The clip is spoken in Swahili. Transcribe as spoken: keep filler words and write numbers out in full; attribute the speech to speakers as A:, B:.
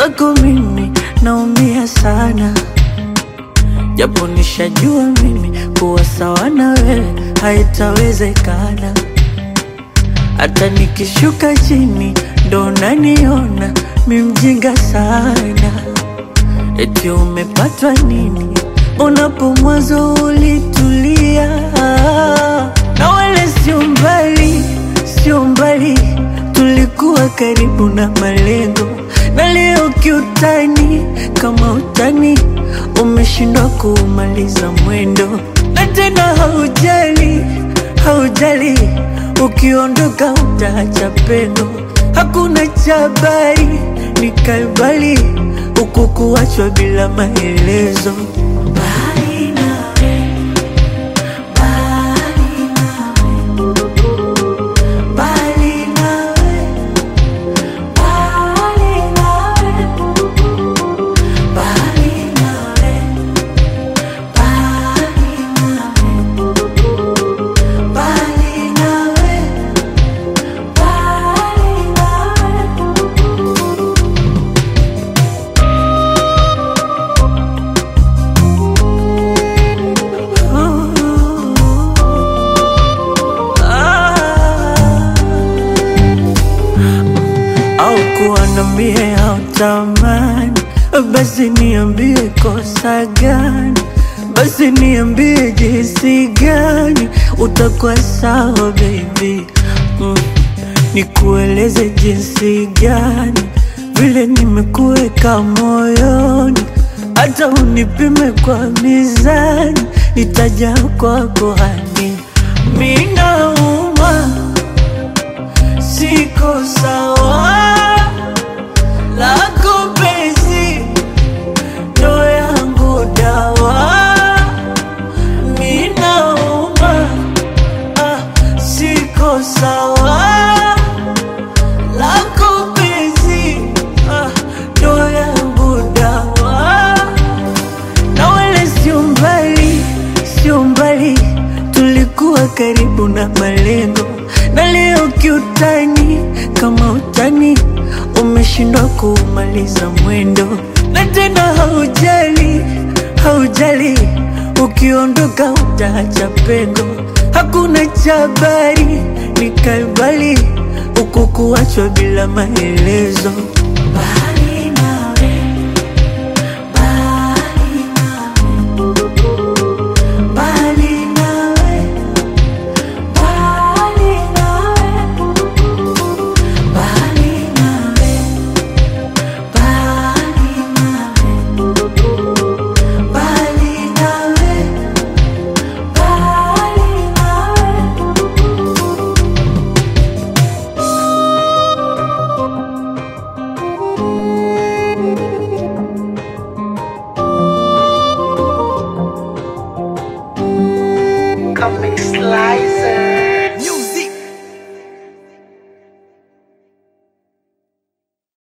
A: mwenzako mimi naumia sana, japo nishajua mimi kuwa sawa na wewe haitawezekana. Hata nikishuka chini ndo naniona mi mjinga sana. Eti umepatwa nini unapo mwanzo ulitulia? Na wale sio mbali, sio mbali, tulikuwa karibu na malengo. Na leo kiutani, kama utani umeshindwa kumaliza mwendo. Na tena haujali, haujali, ukiondoka utaacha pendo. Hakuna chabari, nikaibali uku kuachwa bila maelezo. Bali nawe, bali nawe, bali nawe, bali nawe, bali nawe, bali nawe, bali nawe, bali au kuwa na mie hautamani, basi niambie kosa gani, basi niambie jinsi gani utakuwa sawa baby. mm. Nikueleze jinsi gani vile nimekuweka moyoni, hata unipime kwa mizani, nitaja kwako hani. Mimi nauma, siko sawa, lako penzi ndo yangu dawa. Mimi nauma, ah, siko sawa, lako penzi ah, ndo yangu dawa. Na wale sio mbali, sio mbali, tulikuwa karibu na malengo. Na leo kiutani, kama utani umeshindwa kumaliza mwendo. Na tena haujali, haujali, ukiondoka utaacha pengo. Hakuna chabari, nikaibali uku kuachwa bila maelezo. Bye.